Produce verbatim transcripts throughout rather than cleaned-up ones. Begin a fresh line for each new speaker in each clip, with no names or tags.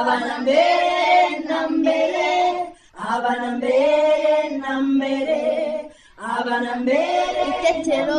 abana mbere na mbere, abana mbere na mbere, abana mbere.
Itetero,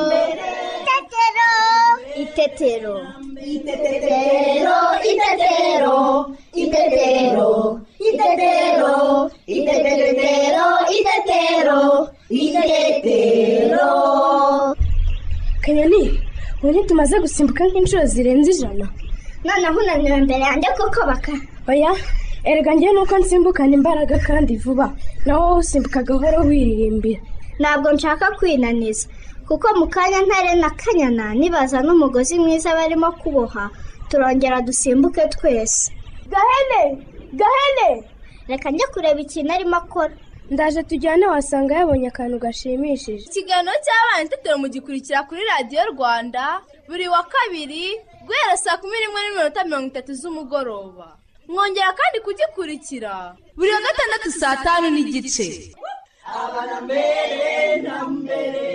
itetero,
itetero, itetero, itetero, itetero, itetero, itetero, itetero.
Kanyoni, ubu tumaze gusimbuka nk'inshuro zirenze ijana.
noneho unaniwe imbere yanjye kuko baka.
Oya, erega njye nuko nsimbukana imbaraga kandi vuba, nawe wowe usimbuka gahoro wiririmbira.
Ntabwo nshaka kwinaniza, kuko mu kanya ntare na Kanyana nibaza n'umugozi mwiza barimo kuboha, turongera dusimbuke twese.
Gahene, Gahene!
Reka njye kureba ikintu arimo akora.
Ndaje tujyane, wasanga yabonye akantu gashimishije.
Ikiganiro cy'abana itetero mugikurikira kuri radiyo Rwanda buri wa kabiri guhera saa kumi n'imwe n'iminota mirongo itatu z'umugoroba. Mwongera kandi kugikurikira buri wa gatandatu saa tanu n'igice.
Abana mbere na mbere.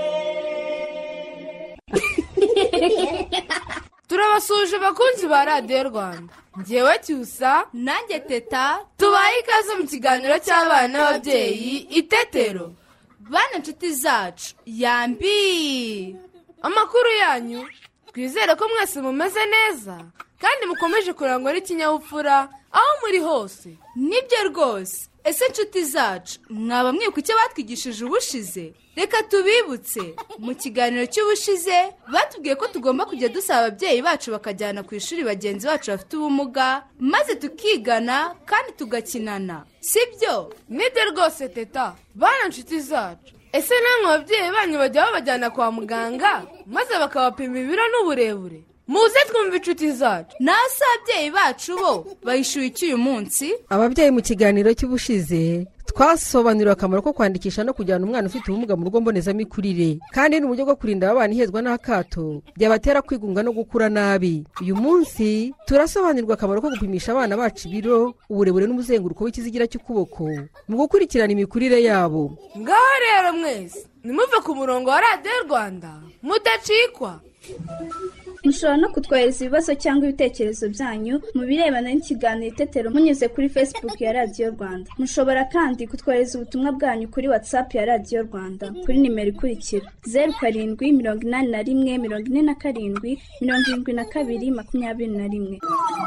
Turabasuje bakunzi ba radiyo Rwanda. Njyewe Cyusa, nanjye Teta, tubaye ikaze mu kiganiro cy'abana n'ababyeyi Itetero. Bana nshuti zacu, yambi! Amakuru yanyu, twizere ko mwese mumeze neza kandi mukomeje kurangwa n'ikinyabupfura aho muri hose. Nibyo rwose. Ese nshuti zacu, mwaba mwibuka icyo batwigishije ubushize? Reka tubibutse. Mu kiganiro cy'ubushize batubwiye ko tugomba kujya dusaba ababyeyi bacu bakajyana ku ishuri bagenzi bacu bafite ubumuga, maze tukigana kandi tugakinana. Sibyo? Nibyo rwose Teta. Bana nshuti zacu, ese namwe ababyeyi banyu bajya babajyana kwa muganga maze bakabapima ibiro n'uburebure? Muze twumva inshuti zacu. Nase ababyeyi bacu bo bayishyuye iki uyu munsi?
Ababyeyi mu kiganiro cy'ubushize twasobanuriwe akamaro ko kwandikisha no kujyana umwana ufite ubumuga mu rugo mbonezamikurire, kandi n'uburyo bwo kurinda abana ihezwa n'akato byabatera kwigunga no gukura nabi. Uyu munsi turasobanurirwa akamaro ko gupimisha abana bacu ibiro, uburebure n'umuzenguruko w'ikizigira cy'ukuboko mu gukurikirana imikurire yabo.
Ngaho rero mwese nimuve ku murongo wa radiyo Rwanda mudacikwa.
Mushobora no kutwohereza ibibazo cyangwa ibitekerezo byanyu mu birebana n'ikiganiro Itetero munyuze kuri Facebook ya radiyo Rwanda. Mushobora kandi kutwohereza ubutumwa bwanyu kuri WhatsApp ya radiyo Rwanda kuri nimero ikurikira: zeru karindwi mirongo inani na rimwe mirongo ine na karindwi mirongo irindwi na kabiri makumyabiri na rimwe.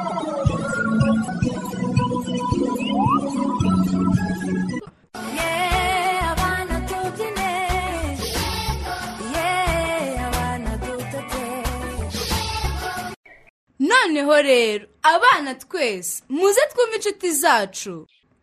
Noneho rero abana twese muze twumve inshuti zacu.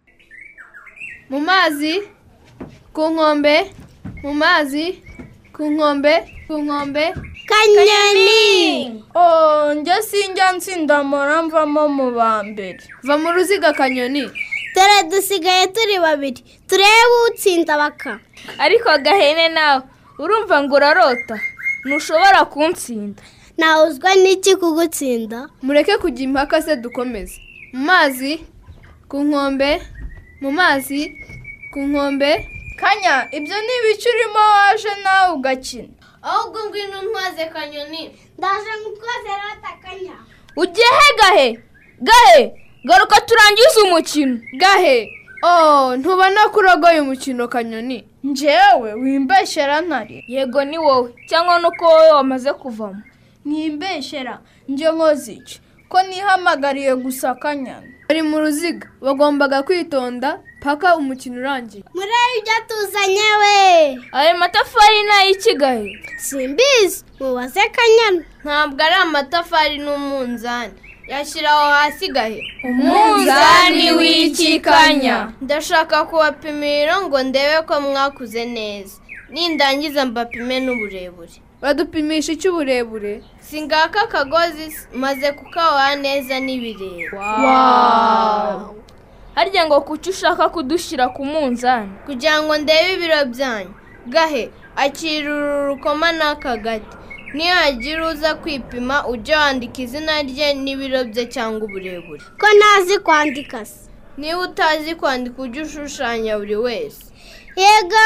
Mu mazi, ku nkombe, mu mazi, ku nkombe, ku nkombe.
Kanyoni!
Oh, njye sinjya nsindamura mvamo mu ba mbere. Va mu ruziga Kanyoni.
Dore dusigaye turi babiri, turebe utsinda baka.
Ariko Gahene nawe urumva ngo urarota, ntushobora kuntsinda.
Nawuzwa n'iki kugutsinda?
Mureke kujya impaka se dukomeze. Mu mazi, ku nkombe, mu mazi, ku nkombe. Kanya, ibyo ni ibiki urimo waje nawe ugakina?
Ahubwo ngwino ntwaze Kanyoni. Ndaje ngutwaze rata Kanya.
Ugiye he Gahe? Gahe, garuka turangize umukino. Gahe, oh, ntubona ko urogoye umukino Kanyoni? Njyewe wimbeshyera ntari. Yego ni wowe, cyangwa nuko wowe wamaze kuvamo. Nimbeshyera, njye nkoze iki? Ko nihamagariye gusa Kanyana. Bari mu ruziga, bagombaga kwitonda paka umukino urangiye.
Murebe ibyo tuzanye we.
Ayo matafari ni ay'iki Gahe?
Simbizi, mubaze Kanyana.
Ntabwo ari amatafari n'umunzani. Yashyiraho hasi Gahe. Umunzani w'iki Kanya? Ndashaka kubapimira ngo ndebe ko mwakuze neza. Nindangiza mbapime n'uburebure. Badupimisha iki uburebure? Singaka akagozi maze kukawa neza n'ibireba. Wow! Harya ngo kuki ushaka kudushyira ku munzani? Kugira ngo ndebe ibiro byanyu. Gahe, akira uru rukoma n'akagati. Niyo hagira uza kwipima ujya wandika izina rye n'ibiro bye cyangwa uburebure.
Ko ntazi kwandika se?
Niba utazi kwandika ujya ushushanya buri wese.
Yego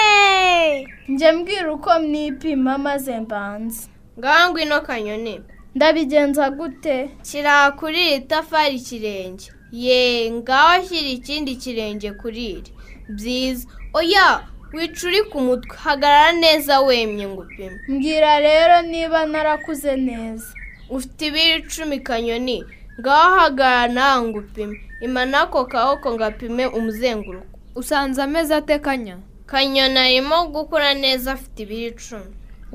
we!
Njye mbwira uko mwipima maze mbanze. Ngaho ngwino Kanyoni.
ndabigenza gute?
Shyira kuri iri tafari ikirenge. Ye, ngaho shyira ikindi kirenge kuri iri. Byiza. Oya, wicuri ku mutwe. Hagarara neza wemye ngo upime.
Mbwira rero niba narakuze neza.
Ufite ibiro icumi Kanyoni. Ngaho hagarara nawe ngo upime. Imana ako kaboko ngo apime umuzenguruko.
Usanze ameze ate Kanya?
Kanyoni arimo gukura neza afite ibiro icumi.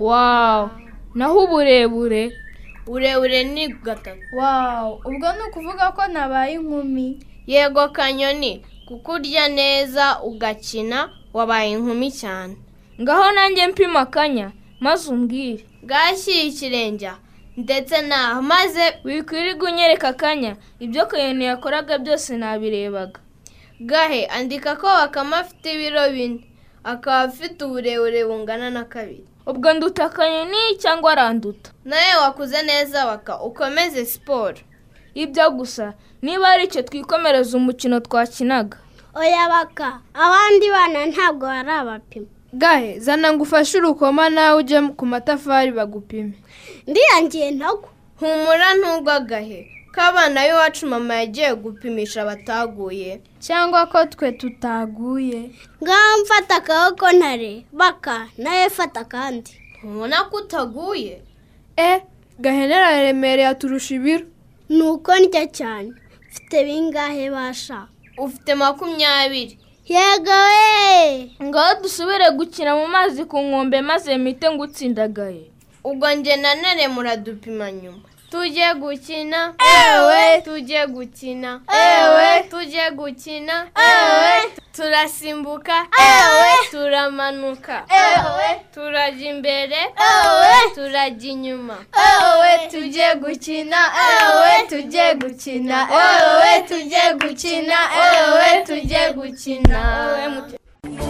Wow, naho uburebure?
Uburebure ni gatatu.
Wow, ubwo ni ukuvuga ko nabaye inkumi?
Yego Kanyoni, kuko urya neza ugakina wabaye inkumi cyane.
Ngaho nanjye mpima Kanya, maze umbwire.
Gashyira ikirenge ndetse naho maze
wikwirirwa unyereka Kanya, ibyo Kanyoni yakoraga byose nabirebaga.
Gahe, andika ko Bakame afite ibiro bine, akaba afite uburebure bungana na kabiri.
Ubwo nduta Kanyoni cyangwa aranduta?
Nawe wakuze neza Baka, ukomeze siporo.
Ibyo gusa, niba ari icyo twikomereza umukino twakinaga.
Oya Baka, abandi bana ntabwo bari abapima.
Gahe, zana ngufashe urukoma nawe ujye ku matafari bagupime.
Ndiyangiye ntago.
Humura ntugwa Gahe, ko abana b'iwacu mama yagiye gupimisha bataguye.
Cyangwa ko twe tutaguye.
Ngaho mfata akaboko ntare, Baka nawe fata kandi.
Ubona ko utaguye?
Eh, Gahe nararemereye aturusha ibiro.
Nuko ndya cyane. Mfite bingahe basha?
Ufite makumyabiri.
Yego we!
Ngaho dusubire gukina mu mazi ku nkombe maze mite ngutsindagaye.
Ubwo nge na Nare muradupima nyuma. Tujye gukina.
Ewe!
Tujye gukina.
Ewe!
Tujye gukina.
Ewe!
Turasimbuka.
Ewe!
Turamanuka.
Ewe!
Turajya imbere.
Ewe!
Turajya inyuma.
Ewe! Tujye gukina. Ewe! Tujye gukina. Ewe! Tujye gukina. Ewe! Tujye gukina. Ewe!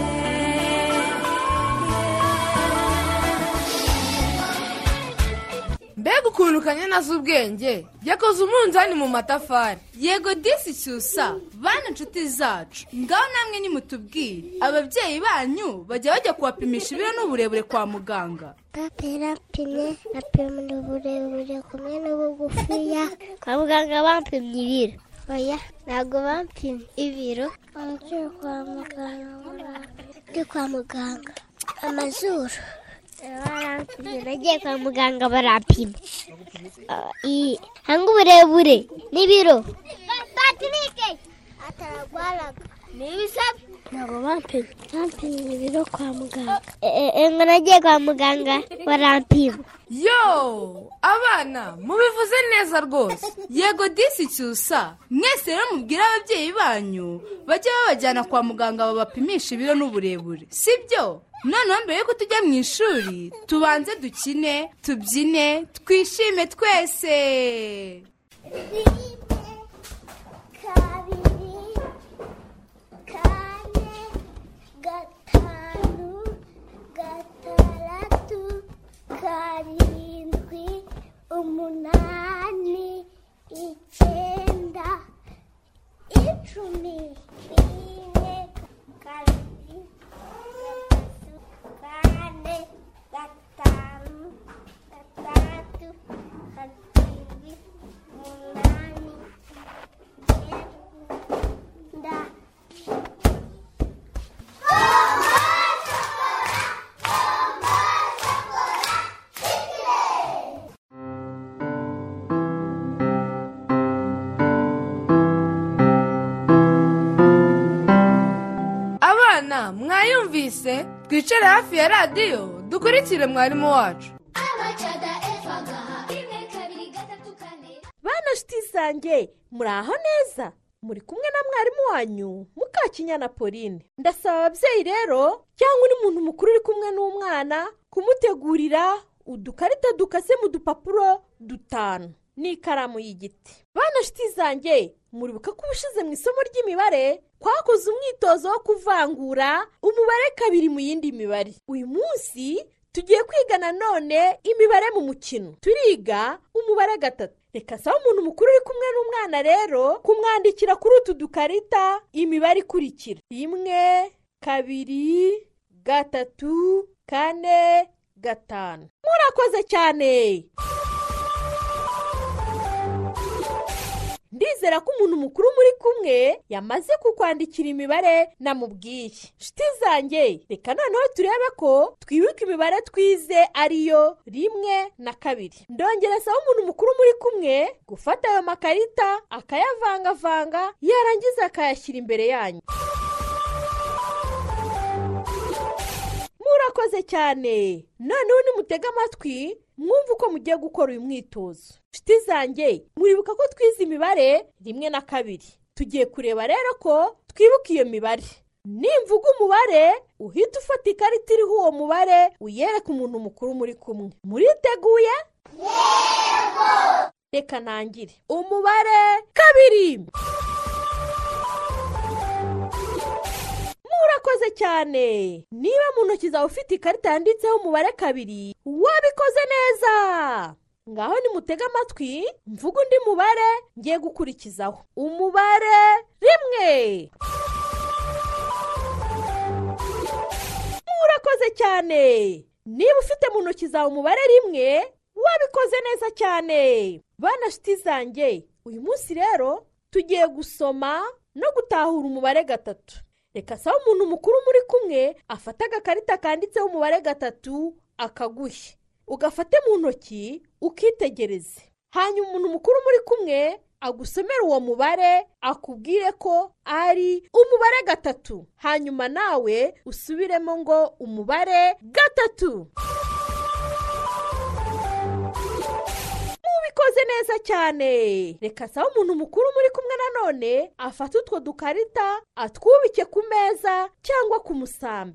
Mbega ukuntu Kanyana azi ubwenge, yakoze umunzani mu matafari. Yego disi cyusa, bana nshuti zacu, ngaho namwe nimutubwire, ababyeyi banyu bajya bajya kubapimisha ibiro n'uburebure kwa muganga?
Papa yarapimye, apima uburebure kumwe n'ubugufiya. Kwa muganga bampimye ibiro. Oya, ntabwo bampimye ibiro. Agiye kwa muganga. Ndi kwa muganga. Amazuru. Nagiye kwa muganga barapima. Hanga uburebure n'ibiro. Patrick ataragwaraga. Nibisabye. Ntabwo bampimye. Bampimye ibiro kwa muganga. Ngo nagiye kwa muganga barampima.
Yo, abana mubivuze neza rwose. Yego disi cyusa, mwese rero mubwira ababyeyi banyu bajye babajyana kwa muganga babapimisha ibiro n'uburebure, sibyo? Noneho mbere yuko tujya mu ishuri tubanze dukine, tubyine, twishime twese.
Kabiri, kane, gatanu, gatandatu, karindwi, umunani, icyenda, icumi, rimwe, kabiri, kane, gatanu, gatandatu, karindwi, umunani, icyenda.
Abana mwayumvise, twicare hafi ya radiyo dukurikire mwarimu wacu.
Bana nshuti zanjye muraho neza, muri kumwe na mwarimu wanyu Mukakinyana Pauline. Ndasaba ababyeyi rero cyangwa undi muntu mukuru uri kumwe n'umwana kumutegurira udukarita dukase mu dupapuro dutanu n'ikaramu y'igiti. Bana nshuti zanjye muribuka ko ubushize mu isomo ry'imibare twakoze umwitozo wo kuvangura umubare kabiri mu yindi mibare. Uyu munsi tugiye kwiga nanone imibare mu mukino. Turiga umubare gatatu. Reka saba umuntu mukuru uri kumwe n'umwana rero kumwandikira kuri utu dukarita imibare ikurikira: rimwe, kabiri, gatatu, kane, gatanu. Murakoze cyane. ndizera ko umuntu mukuru muri kumwe yamaze kukwandikira imibare namubwiye. Nshuti zanjye, reka noneho turebe ko twibuka imibare twize ariyo rimwe na kabiri. Ndongera saba umuntu mukuru muri kumwe gufata ayo makarita akayavangavanga yarangiza akayashyira imbere yanyu. Murakoze cyane. Noneho nimutega amatwi mwumva uko mugiye gukora uyu mwitozo. Nshuti zanjye, muribuka ko twize imibare rimwe na kabiri. Tugiye kureba rero ko twibuka iyo mibare. Nimvuga umubare uhita ufata ikarita iriho uwo mubare uyereka umuntu mukuru muri kumwe. Muriteguye? Yego! Reka nangire. Umubare kabiri. Murakoze cyane. Niba mu ntoki zawe ufite ikarita yanditseho umubare kabiri, wabikoze neza. Ngaho nimutega amatwi mvuga undi mubare ngiye gukurikizaho. Umubare rimwe. Murakoze cyane. Niba ufite mu ntoki zawe umubare rimwe, wabikoze neza cyane. Bana nshuti zanjye, uyu munsi rero tugiye gusoma no gutahura umubare gatatu. Reka saba umuntu mukuru muri kumwe afata agakarita kanditseho umubare gatatu akaguhe. Ugafate mu ntoki ukitegereze. Hanyuma umuntu mukuru muri kumwe agusomera uwo mubare akubwire ko ari umubare gatatu. Hanyuma nawe usubiremo ngo umubare gatatu. Mubikoze neza cyane. Reka saba umuntu mukuru muri kumwe nanone afata utwo dukarita atwubike ku meza cyangwa ku musambi.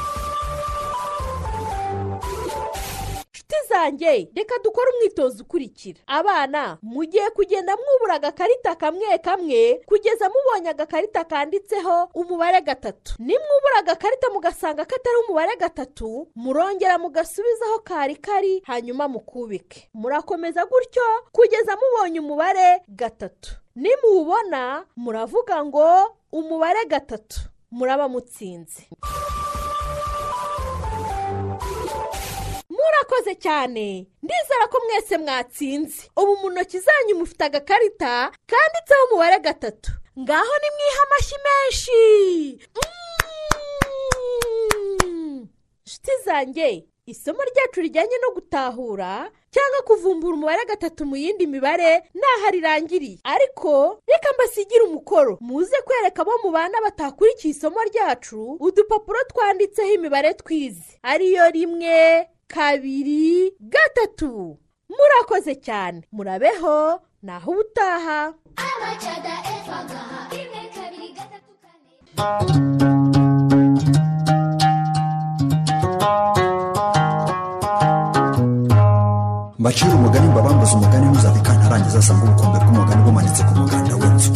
Nshuti zanjye, reka dukore umwitozo ukurikira. Abana, mugiye kugenda mwubura agakarita kamwe kamwe kugeza mubonye agakarita kanditseho umubare gatatu. Nimwubura agakarita mugasanga katari umubare gatatu, murongera mugasubizaho kari kari hanyuma mukubike. Murakomeza gutyo kugeza mubonye umubare gatatu. Nimuwubona muravuga ngo umubare gatatu. Muraba mutsinze. Murakoze cyane. Ndizera ko mwese mwatsinze. Ubu mu ntoki zanyu mufite agakarita kanditseho umubare gatatu. Ngaho nimwiha amashyi menshi. Nshuti zanjye, isomo ryacu rijyanye no gutahura cyangwa kuvumbura umubare gatatu mu yindi mibare naho rirangiriye. Ariko reka mbasigire umukoro. Muze kwereka abo mu bana batakurikiye isomo ryacu udupapuro twanditseho imibare twize ariyo rimwe, kabiri, gatatu. Murakoze cyane. Murabeho naho ubutaha. Abacada efagaha rimwe, kabiri, gatatu, kane.
Mbacira umugani mbabambuza umugani ntuzave kantarangiza asanga ubukombe bw'umugani bumanitse ku muganda w'inzu.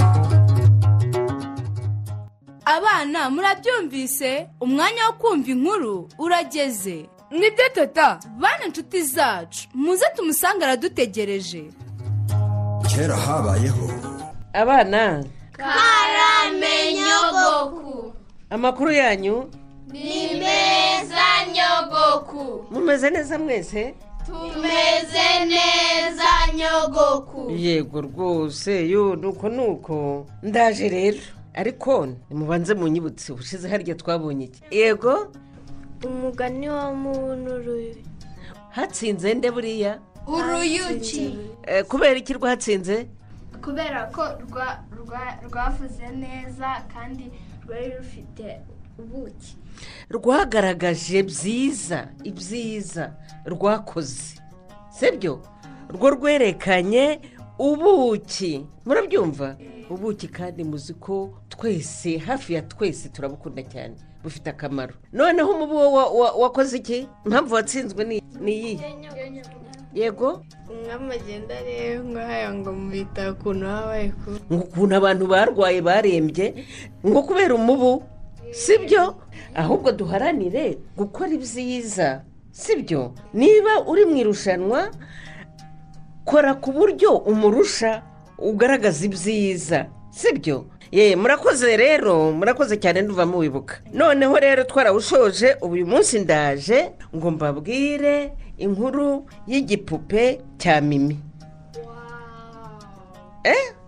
Abana murabyumvise, umwanya wo kumva inkuru urageze. Nibyo tata, bana nshuti zacu muze tumusanga aradutegereje.
Kera habayeho.
Abana,
karame nyogoku.
Amakuru yanyu
ni meza nyogoku.
Mumeze neza mwese?
Tumeze neza nyogoku.
Yego rwose, yo nuko nuko. Ndaje rero. Ariko nimubanze munyibutse ubushize harya twabonye iki? Yego?
Umugani wa muntu
hatsinze nde buriya?
Uruyuki.
Eh, kubera iki rwatsinze?
Kubera ko rwavuze neza kandi rwari rufite ubuki.
Rwagaragaje byiza, ibyiza rwakoze. Sibyo? Rwo rwerekanye ubuki. Murabyumva? Ubuki kandi muzi ko twese hafi ya twese turabukunda cyane. Bufite akamaro. Noneho umubu wakoze iki? Impamvu watsinzwe ni iyi. Yego?
Mwamagenda rero nk'aya ngo mubita ukuntu habaye ko.
Ukuntu abantu barwaye barembye ngo kubera umubu. Sibyo? Ahubwo duharanire gukora ibyiza. Sibyo? Niba uri mu irushanwa kora ku buryo umurusha ugaragaza ibyiza. Sibyo? Ye, murakoze rero, murakoze cyane nduva muwibuka. Noneho rero twarawushoje, ubu uyu munsi ndaje ngo mbabwire inkuru y'igipupe cya Mimi. Eh?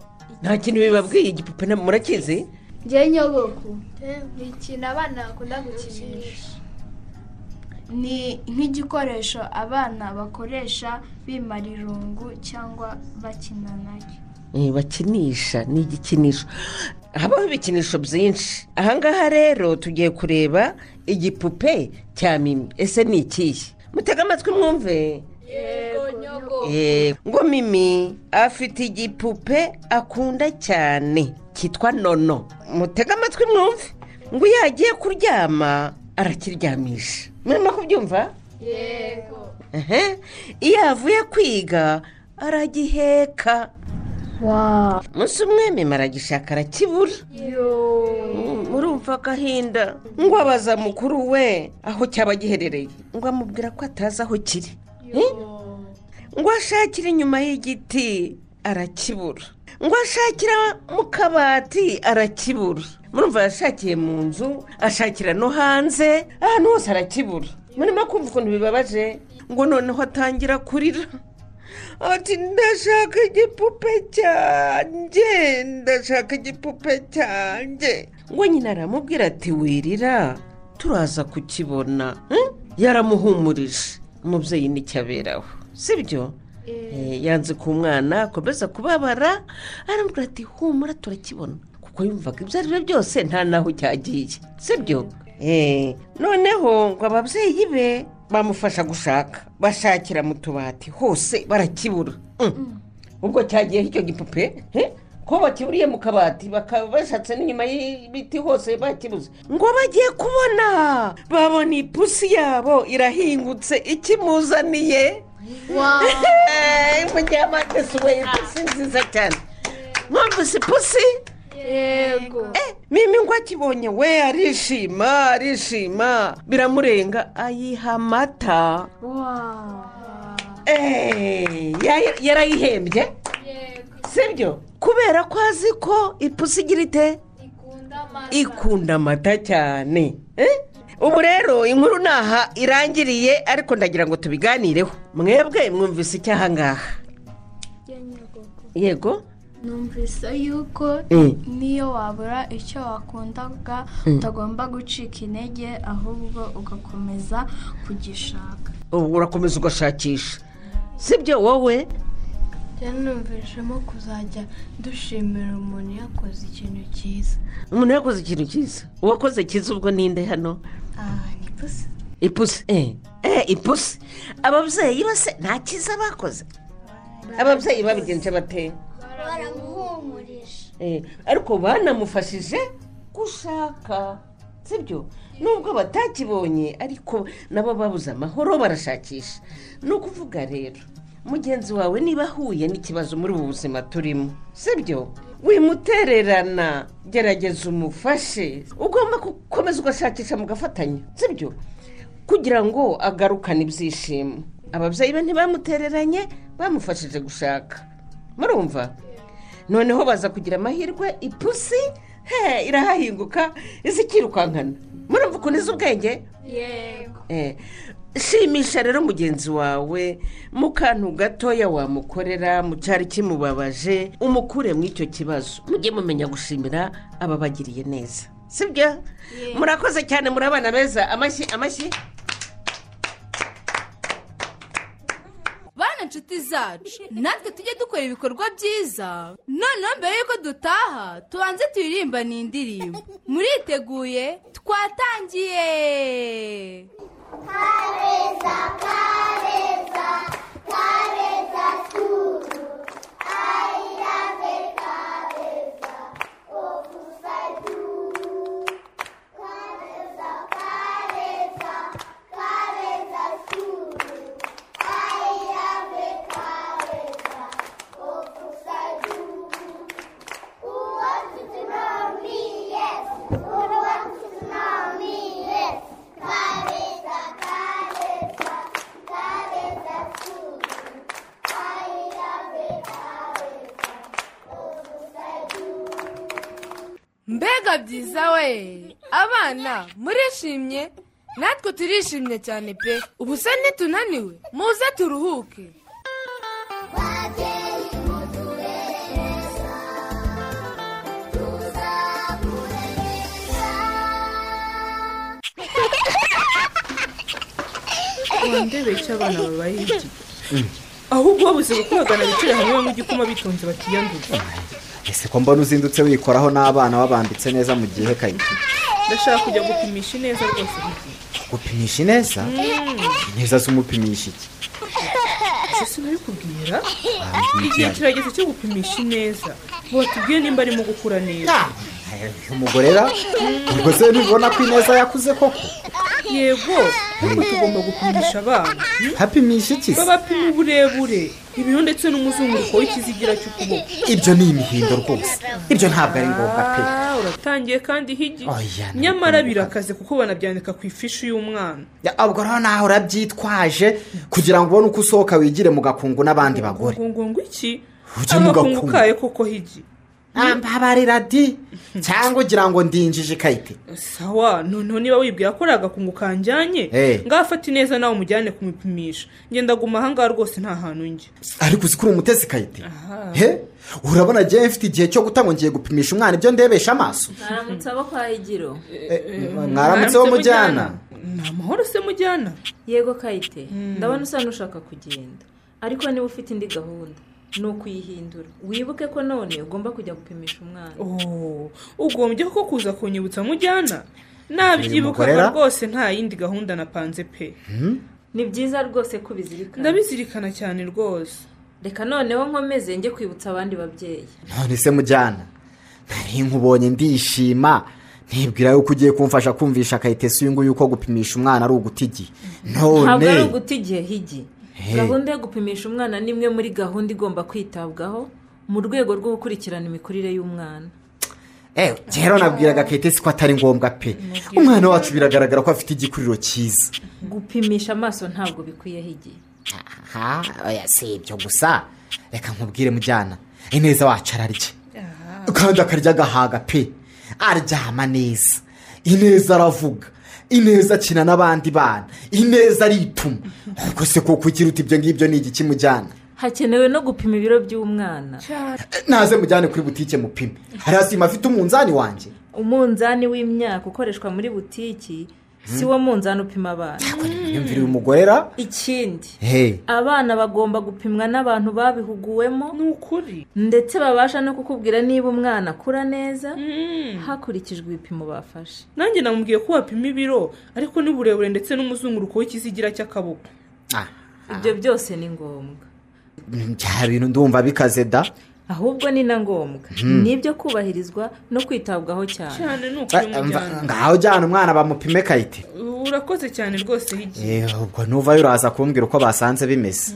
nta kintu bibabwiye igipupe murakizi?
njye nyogoko ni ikintu abana bakunda gukinisha, ni nk'igikoresho abana bakoresha bimara irungu cyangwa bakina nacyo.
bakinisha ni igikinisho, habaho ibikinisho byinshi. ahangaha rero tugiye kureba igipupe cya Mimi. ese ni ikihe? mutega amatwi mwumve.
yego nyogo.
ngo Mimi afite igipupe akunda cyane cyitwa Nono. mutega amatwi mwumve. ngo iyo agiye kuryama arakiryamisha. murimo kubyumva?
yego.
iyo avuye kwiga aragiheka. umunsi umwe Mimi aragishaka arakibura. murumva agahinda. ngo abaza mukuru we aho cyaba giherereye, ngo amubwira ko atazi aho kiri. ngo ashakire inyuma y'igiti arakibura, ngo ashakira mu kabati arakibura. murumva yashakiye mu nzu, ashakira no hanze, ahantu hose arakibura. murimo kumva ukuntu bibabaje. ngo noneho atangira kurira ati ndashaka igipupe cyanjye, ndashaka igipupe cyanjye. ngo nyina aramubwira ati wirira turaza kukibona. yaramuhumurije. umubyeyi nicyo aberaho, sibyo? yanze ku mwana akomeza kubabara, aramubwira ati humura turakibona, kuko yumvaga ibyo ari byo byose nta naho cyagiye, sibyo? noneho ngo ababyeyi be bamufasha gushaka, bashakira mu tubati hose barakibura. ubwo cyagiye icyo gipupe ko bakiburiye mu kabati, bakaba bashatse n'inyuma y'ibiti hose bakibuze. ngo bagiye kubona babona ipusi yabo irahingutse ikimuzaniye. mujyamate suwe ipusi nziza cyane. mwumvise ipusi?
yego.
Mimi ngo akibonye we arishima arishima biramurenga, ayiha amata. yarayihembye, sibyo? kubera ko azi ko ipusi igira ite? ikunda amata cyane. ubu rero inkuru naha irangiriye, ariko ndagira ngo tubiganireho. mwebwe mwumvise icyaha ngaha? yego.
numvise yuko niyo wabura icyo wakundaga utagomba gucika intege, ahubwo ugakomeza kugishaka.
urakomeza ugashakisha, sibyo wowe?
numvishemo kuzajya dushimira umuntu yakoze ikintu cyiza.
umuntu yakoze ikintu cyiza? uwakoze cyiza ubwo ninde hano?
ni ipusi.
ipusi? ipusi. ababyeyi bose nta cyiza bakoze? ababyeyi babigenje bate?
baramuhumurije,
ariko banamufashije gushaka, sibyo? nubwo batakibonye ariko nabo babuze amahoro barashakisha. ni ukuvuga rero mugenzi wawe niba ahuye n'ikibazo muri ubu buzima turimo, sibyo? wimutererana, gerageza umufashe. ugomba gukomeza ugashakisha mugafatanya, sibyo? kugira ngo agarukane ibyishimo. ababyeyi be ntibamutereranye, bamufashije gushaka. murumva? noneho baza kugira amahirwe, ipusi he irahahinguka izikirukankana. murumva ukuntu izi ubwenge?
yego.
shimisha rero mugenzi wawe mu kantu gatoya wamukorera, mu cyari kimubabaje, umukure mu icyo kibazo. mujye mumenya gushimira ababagiriye neza, sibyo? murakoze cyane, muri abana beza. amashyi amashyi.
bana inshuti zacu, natwe tujye dukora ibikorwa byiza. noneho mbere y'uko dutaha tubanze turirimba n'indirimbo. muriteguye? twatangiye.
Kareza, kareza, kareza suru, ayirave kareza, ofusadu. Kareza, kareza, kareza suru, ayirave kareza, ofusadu. Who wants to know me? Yes. Who wants to know me? Yes. Kareza, kareza, kareza suru, ayirave kareza, ofusadu.
mbega byiza we! abana murishimye? natwe turishimye cyane pe. ubu se ntitunaniwe? muze turuhuke.
Babyeyi muturere neza,
ndebe icyo abana babaye iki ahubwo babuze gukubagana bicare hamwe mu gikoma bitonze batiyanduza.
Ese ko mbona uzindutse wikoraho n'abana wabambitse neza mu gihe Kayite?
Ndashaka kujya gupimisha neza rwose.
Gupimisha neza? Neza zumupimisha iki?
Ese nabikubwira? Igihe kirageze cyo gupimisha neza. Batubwiye nimba arimo gukura neza.
Umugorera? Ubwo se nibona ko ineza yakuze koko?
Yego, kuko tugomba gupimisha abana.
Hapimisha iki?
Babapima uburebure, ibiro ndetse n'umuzunguruko w'ikizigira cy'ukuboko.
Ibyo ni imihindo rwose. Ibyo ntabwo ari ngombwa pe.
Uratangiye kandi higi. Nyamara birakaze kuko banabyandika ku ifishi y'umwana.
Ubwo rero naho urabyitwaje kugira ngo ubone uko usohoka wigire mu gakungu n'abandi bagore.
Ngo iki?
Uje mu gakungu
kaye koko higi.
Ambabarira di cyangwa ugira ngo ndinjije Kayite.
Sawa, none niba wibwira ko ragakungu kanjyanye ngafata neza nawe umujyane kumupimisha. Ngenda guma hanga rwose nta hantu nje.
Ariko uzikuru umutesi Kayite. He? Urabona je mfite igihe cyo gutango ngiye gupimisha umwana ibyo ndebesha amaso.
Aramutse abo kwa Higiro.
Mwaramutse wo mujyana.
Namahoro se mujyana.
Yego Kayite, ndabona usa nushaka kugenda. Ariko niba ufite indi gahunda no kuyihindura wibuke ko none ugomba kujya gupimisha umwana.
Oh, ugombye ko kuza kunyibutsa mujyana. Nabyibuka rwose nta yindi gahunda napanze pe.
Ni byiza rwose kubizirikana.
Ndabizirikana cyane rwose.
Reka noneho nkomeze nge kwibutsa abandi babyeyi.
None se mujyana. Nari nkubonye ndishima. Ntibwira yuko ugiye kumfasha kumvisha Kayite suyungu yuko gupimisha umwana ari ugutigi. None.
Ntabwo ari ugutigiye higi. Gahunda yo gupimisha umwana ni imwe muri gahunda igomba kwitabwaho mu rwego rwo gukurikirana imikurire y'umwana.
Eh, rero nabwiraga Kayite ko atari ngombwa pe. Umwana wacu biragaragara ko afite igikuriro cyiza.
Gupimisha amaso ntabwo bikwiye higi.
Aha, oya si ibyo gusa. Reka nkubwire mujyana. Ineza wacu ararye. Kandi akarya gahaga pe. Aryama neza. Ineza aravuga. Ineza akina n'abandi bana. Ineza arituma. Ariko se koko ikiruta ibyo ngibyo ni igiki mujyana?
Hakenewe no gupima ibiro by'umwana.
Naze mujyane kuri butike mupime. Hari asima afite umunzani wanje.
Umunzani w'imyaka ukoreshwa muri butiki si wo munzani upima abana.
Yumvira umugorera.
Ikindi.
Hey.
Abana bagomba gupimwa n'abantu babihuguwemo.
Nukuri.
Ndetse babasha no kukubwira niba umwana akura neza hakurikijwe ibipimo bafashe.
Nanjye namubwiye ko wapima ibiro ariko n'uburebure ndetse n'umuzunguruko w'ikizigira cy'akaboko.
Ah.
Ibyo byose ni ngombwa.
Cya bintu ndumva bikaze da.
Ahubwo ni na ngombwa. Nibyo kubahirizwa no kwitabwaho cyane.
Cyane nuko mujyana.
Ngaho jyana umwana bamupime Kayite.
Urakoze cyane rwose higi.
Eh, ubwo nuva yuraza kumbwira uko basanze bimeze.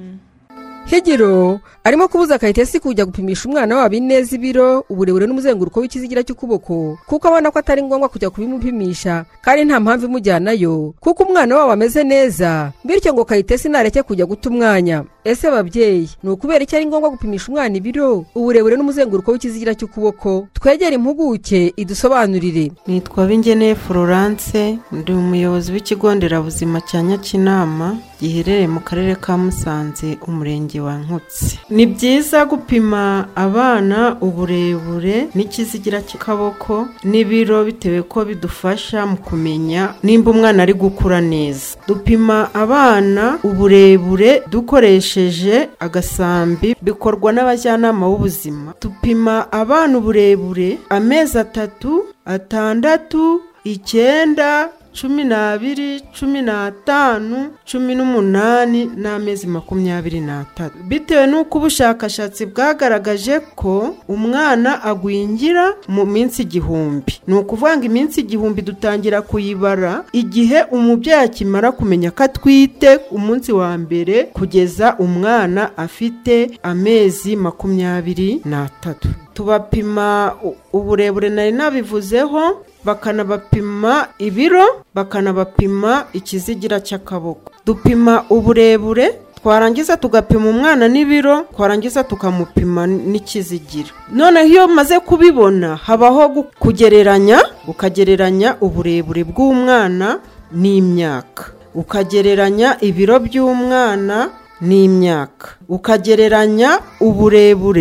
Higiro arimo kubuza Kayite kujya gupimisha umwana wabo ineza ibiro uburebure n'umuzenguruko w'ikizigira cy'ukuboko kuko abana ko atari ngombwa kujya kubimupimisha kandi nta mpamvu imujyanayo kuko umwana wabo ameze neza bityo ngo Kayite sinareke kujya guta umwanya. Ese babyeyi ni ukubera icyo ari ngombwa gupimisha umwana ibiro uburebure n'umuzenguruko w'ikizigira cy'ukuboko? Twegera impuguke idusobanurire.
Nitwa Bingeneye Florence, ndi umuyobozi w'ikigo nderabuzima cya Nyakinama giherereye mu karere ka Musanze umurenge wa Nkutsi. Ni byiza gupima abana uburebure n'ikizigira cy'akaboko n'ibiro bitewe ko bidufasha mu kumenya nimba umwana ari gukura neza. Dupima abana uburebure dukoresheje agasambi bikorwa n'abajyanama b'ubuzima. Dupima abana uburebure amezi atatu, atandatu, icyenda, cumi n'abiri, cumi n'atanu, cumi n'umunani n'amezi makumyabiri n'atatu. Bitewe n'uko ubushakashatsi bwagaragaje ko umwana agwingira mu minsi igihumbi. Ni ukuvuga ngo iminsi igihumbi dutangira kuyibara igihe umubyeyi akimara kumenya ko atwite umunsi wa mbere kugeza umwana afite amezi makumyabiri n'atatu. Tubapima uburebure nari nabivuzeho, bakanabapima ibiro, bakanabapima ikizigira cy'akaboko. Dupima uburebure, twarangiza tugapima umwana n'ibiro, twarangiza tukamupima n'ikizigira. None iyo maze kubibona habaho kugereranya, ukagereranya uburebure bw'umwana n'imyaka, ukagereranya ibiro by'umwana n'imyaka, ukagereranya uburebure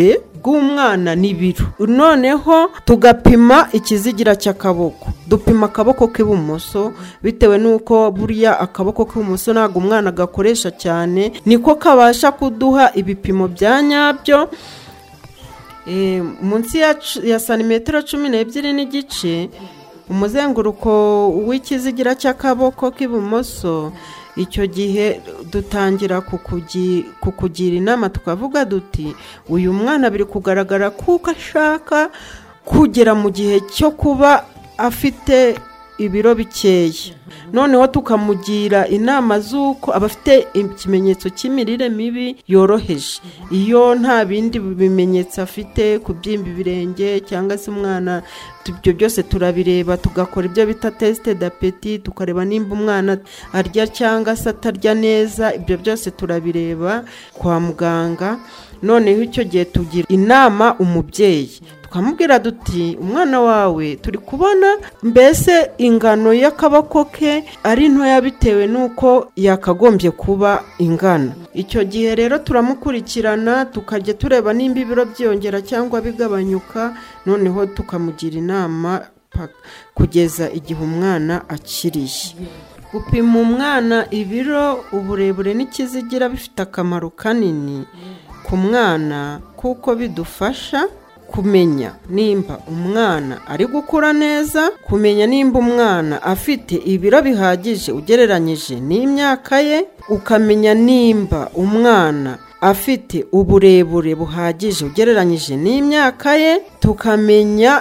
bw'umwana ni ibiro noneho tugapima ikizigira cy'akaboko dupima akaboko k'ibumoso bitewe n'uko buriya akaboko k'ibumoso ntabwo umwana agakoresha cyane niko kabasha kuduha ibipimo bya nyabyo munsi ya santimetero cumi n'ebyiri n'igice umuzenguruko w'ikizigira cy'akaboko k'ibumoso icyo gihe dutangira kukugira inama tukavuga duti uyu mwana biri kugaragara kuko ashaka kugera mu gihe cyo kuba afite ibiro bikeya noneho tukamugira inama z'uko aba afite ikimenyetso cy'imirire mibi yoroheje iyo nta bindi bimenyetso afite kubyimba ibirenge cyangwa se umwana ibyo byose turabireba tugakora ibyo bita tesite d'apeti tukareba nimba umwana arya cyangwa se atarya neza ibyo byose turabireba kwa muganga noneho icyo gihe tugira inama umubyeyi tukamubwira duti umwana wawe turi kubona mbese ingano y'akaboko ke ari ntoya bitewe n'uko yakagombye kuba ingana icyo gihe rero turamukurikirana tukajya tureba nimba ibiro byongera cyangwa bigabanyuka noneho tukamugira inama kugeza igihe umwana akiriye gupima umwana ibiro uburebure n'ikizigira bifite akamaro kanini ku mwana kuko bidufasha kumenya nimba umwana ari gukura neza kumenya nimba umwana afite ibiro bihagije ugereranyije n'imyaka ye ukamenya nimba umwana afite uburebure buhagije ugereranyije n'imyaka ye tukamenya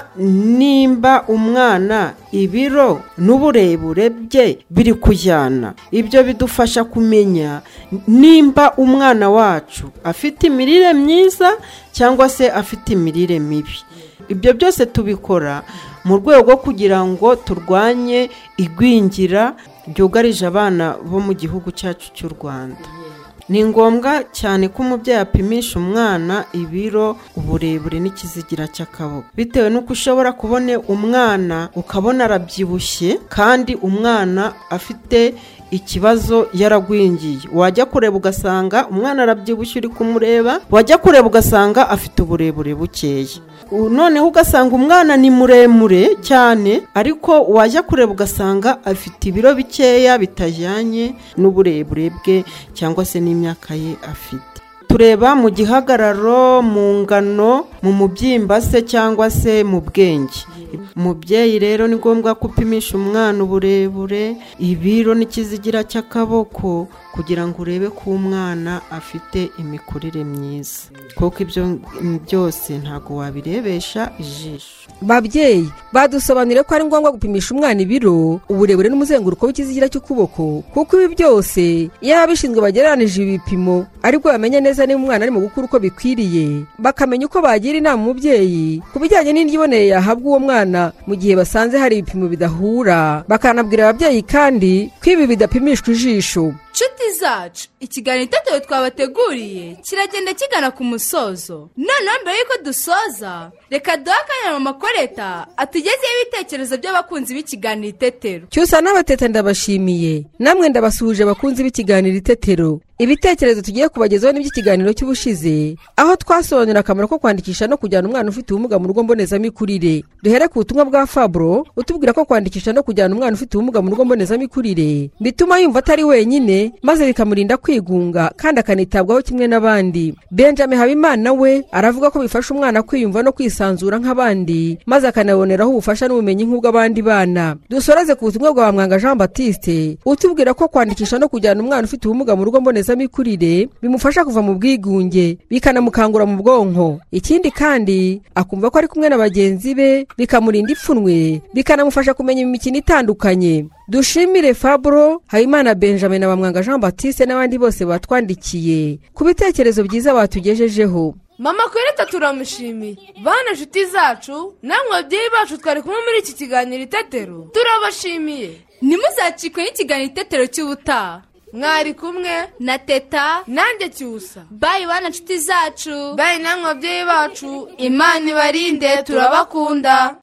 nimba umwana ibiro n'uburebure bye biri kujyana ibyo bidufasha kumenya nimba umwana wacu afite imirire myiza cyangwa se afite imirire mibi ibyo byose tubikora mu rwego rwo kugira ngo turwanye igwingira ryugarije abana bo mu gihugu cyacu cy'u Rwanda ni ngombwa cyane ko umubyeyi apimisha umwana ibiro uburebure n'ikizigira cy'akaboko bitewe n'uko ushobora kubona umwana ukabona arabyibushye kandi umwana afite ikibazo yaragwingiye wajya kureba ugasanga umwana arabyibushye uri kumureba wajya kureba ugasanga afite uburebure bukeya noneho ugasanga umwana ni muremure cyane ariko wajya kureba ugasanga afite ibiro bikeya bitajyanye n'uburebure bwe cyangwa se n'imyaka ye afite tureba mu gihagararo mu ngano mu mubyimba se cyangwa se mu bwenge umubyeyi rero ni ngombwa gupimisha umwana uburebure ibiro n'ikizigira cy'akaboko kugira ngo urebe ko umwana afite imikurire myiza kuko ibyo byose ntabwo wabirebesha ijisho
babyeyi badusobanuriye ko ari ngombwa gupimisha umwana ibiro uburebure n'umuzenguruko w'ikizigira cy'ukuboko kuko ibi byose iyo ababishinzwe bagereranije ibipimo ariko bamenya neza niba umwana arimo gukura uko bikwiriye bakamenya uko bagira inama umubyeyi ku bijyanye n'indyo iboneye yahabwa uwo mwana mu gihe basanze hari ibipimo bidahura bakanabwira ababyeyi kandi ko ibi bidapimishwa ijisho
nshuti zacu ikiganiro itetero twabateguriye kiragenda kigana ku musozo noneho mbere y'uko dusoza reka duhe akanya mu makoreta atugezeho ibitekerezo by'abakunzi b'ikiganiro itetero
cyusa n'abateta ndabashimiye namwe ndabasuhuje abakunzi b'ikiganiro itetero ibitekerezo tugiye kubagezaho n'iby'ikiganiro cy'ubushize aho twasobanura akamaro ko kwandikisha no kujyana umwana ufite ubumuga mu rugo mbonezamikurire duhere ku butumwa bwa Fabro utubwira ko kwandikisha no kujyana umwana ufite ubumuga mu rugo mbonezamikurire bituma yumva atari wenyine maze bikamurinda kwigunga kandi akanitabwaho kimwe n'abandi. Benjamin Habimana we aravuga ko bifasha umwana kwiyumva no kwisanzura nk'abandi maze akanaboneraho ubufasha n'ubumenyi nk'ubw'abandi bana. Dusoreze ku butumwa bwa Mwanga Jean Baptiste utubwira ko kwandikisha no kujyana umwana ufite ubumuga mu rugo mbonezamikurire bimufasha kuva mu bwigunge bikanamukangura mu bwonko. Ikindi kandi akumva ko ari kumwe na bagenzi be bikamurinda ipfunwe bikanamufasha kumenya imikino itandukanye. Dushimire Fabro, Habimana Benjamin na Mwanga Jean Baptiste n'abandi bose batwandikiye ku bitekerezo byiza batugejejeho.
Mama Koreta turamushimiye. Bana nshuti zacu namwe ababyeyi bacu twari kumwe muri iki kiganiro itetero turabashimiye. Nimuzacikwe n'ikiganiro itetero cy'ubutaha. Mwari kumwe na Teta nanjye Cyusa. Bye bana nshuti zacu. Bye namwe ababyeyi bacu. Imana ibarinde turabakunda.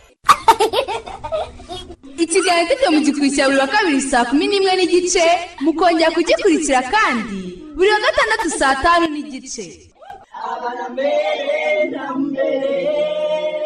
Ikiganiro itetero mugikurikira buri wa kabiri saa kumi n'imwe n'igice mukongera kugikurikira kandi buri wa gatandatu saa tanu n'igice.
abana mbere na mbere